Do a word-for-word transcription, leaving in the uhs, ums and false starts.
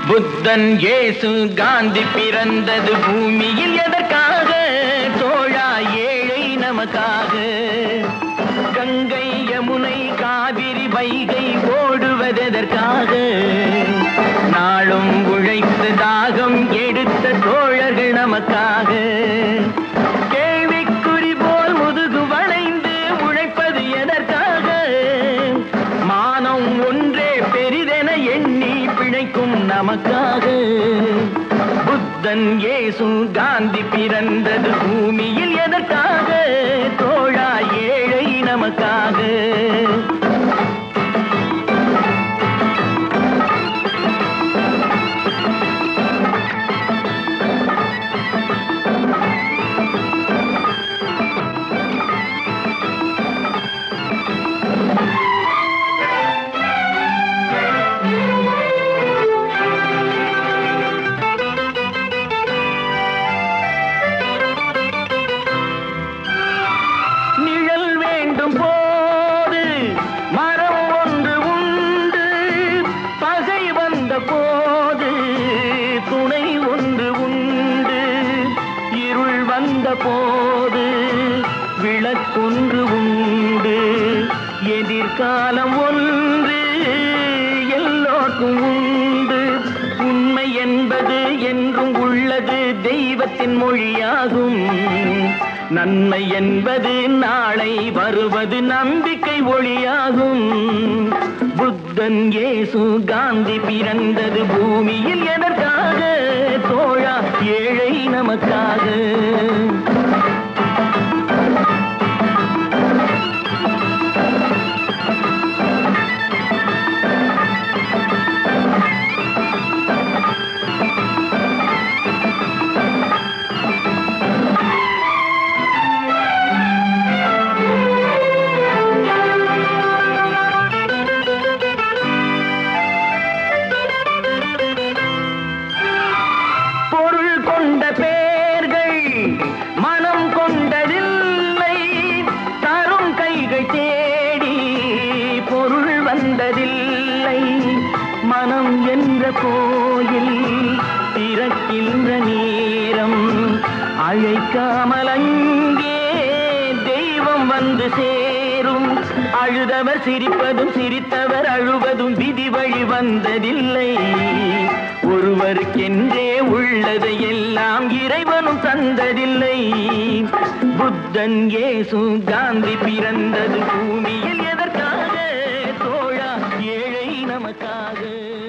புத்தன் இயேசு காந்தி பிறந்தது பூமியில் எதற்காக? தோழா ஏழை நமக்காக. கங்கை யமுனை காவிரி வைகை ஓடுவதற்காக? நாளும் உழைத்து தாகம் எடுத்த தோழர்கள் நமக்காக. கேள்விக்குறி போல் முதுகு வளைந்து உழைப்பது எதற்காக? மானம் ஒன்றே பெரிதென எண்ணி பிழைக்கும் நமக்காக. புத்தன் இயேசு காந்தி பிறந்தது பூமியில் எதற்காக? தோழா ஏழை நமக்காக. போது மரம் ஒன்று உண்டு, பகை வந்த போது துணை ஒன்று உண்டு, இருள் வந்த போது விளக்கொன்று உண்டு, எதிர்காலம் ஒன்று எல்லோருக்கும் உண்டு. உண்மை என்பது என்றும் உள்ளது, தெய்வத்தின் மொழியாகும். நன்மை என்பது நாளை வருவது, நம்பிக்கை ஒளியாகும். புத்தன் இயேசு காந்தி பிறந்தது பூமியில் எதற்காக? தோழா ஏழை நமக்காக. கொண்ட பேர்கள் மனம் கொண்டதில்லை, தரும் கைகள் தேடி பொருள் வந்ததில்லை. மனம் என்ற கோயில் திறக்கின்ற நேரம், அழைக்காமல் அங்கே தெய்வம் வந்து சேரும். அழுதவர் சிரிப்பதும் சிரித்தவர் அழுவதும் விதி வழி வந்ததில்லை. ஒருவருக்கென்றே உள்ளதை எல்லாம் இறைவனும் தந்ததில்லை. புத்தன் இயேசு காந்தி பிறந்தது பூமியில் எதற்காக? தோழா ஏழை நமக்காக.